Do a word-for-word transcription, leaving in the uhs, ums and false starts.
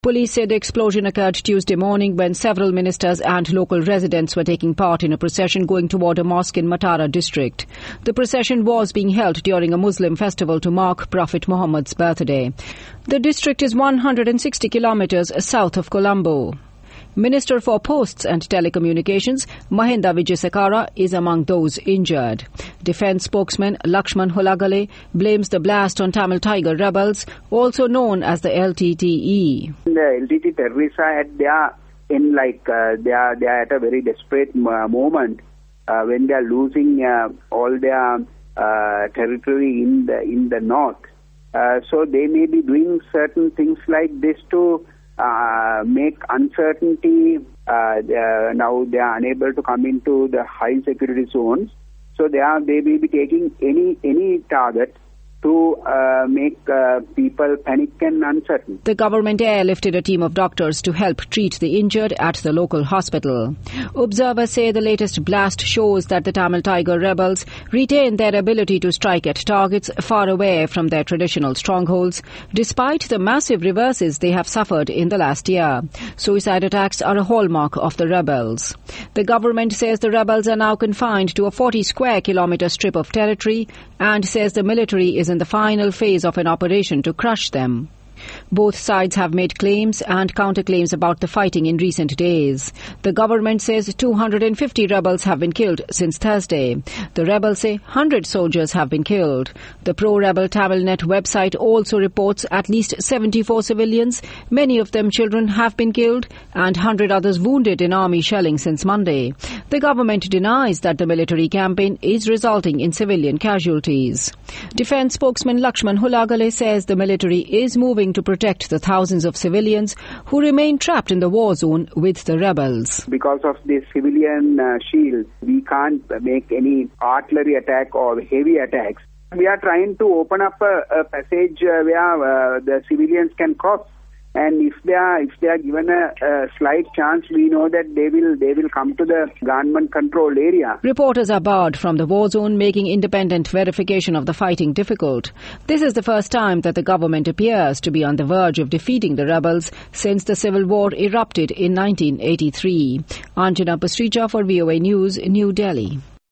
Police said the explosion occurred Tuesday morning when several ministers and local residents were taking part in a procession going toward a mosque in Matara district. The procession was being held during a Muslim festival to mark Prophet Muhammad's birthday. The district is one hundred sixty kilometers south of Colombo. Minister for Posts and Telecommunications Mahinda Vijaysekara is among those injured. Defence spokesman Lakshman Hulagale blames the blast on Tamil Tiger rebels, also known as the L T T E. The L T T terrorists are at their in like uh, they are they are at a very desperate uh, moment uh, when they are losing uh, all their uh, territory in the in the north. Uh, so they may be doing certain things like this to Uh, make uncertainty. Uh, they are, now they are unable to come into the high security zones, so they are they will be taking any any target to uh, make uh, people panic and uncertain. The government airlifted a team of doctors to help treat the injured at the local hospital. Observers say the latest blast shows that the Tamil Tiger rebels retain their ability to strike at targets far away from their traditional strongholds, despite the massive reverses they have suffered in the last year. Suicide attacks are a hallmark of the rebels. The government says the rebels are now confined to a forty square kilometre strip of territory and says the military is in the final phase of an operation to crush them. Both sides have made claims and counterclaims about the fighting in recent days. The government says two hundred fifty rebels have been killed since Thursday. The rebels say one hundred soldiers have been killed. The pro-rebel Tamilnet website also reports at least seventy-four civilians, many of them children, have been killed and one hundred others wounded in army shelling since Monday. The government denies that the military campaign is resulting in civilian casualties. Defence spokesman Lakshman Hulagale says the military is moving to protect the thousands of civilians who remain trapped in the war zone with the rebels. Because of this civilian uh, shield, we can't make any artillery attack or heavy attacks. We are trying to open up a, a passage uh, where uh, the civilians can cross. And if they are if they are given a, a slight chance, we know that they will they will come to the government-controlled area. Reporters are barred from the war zone, making independent verification of the fighting difficult. This is the first time that the government appears to be on the verge of defeating the rebels since the civil war erupted in nineteen eighty-three. Anjana Pastrija for V O A News, New Delhi.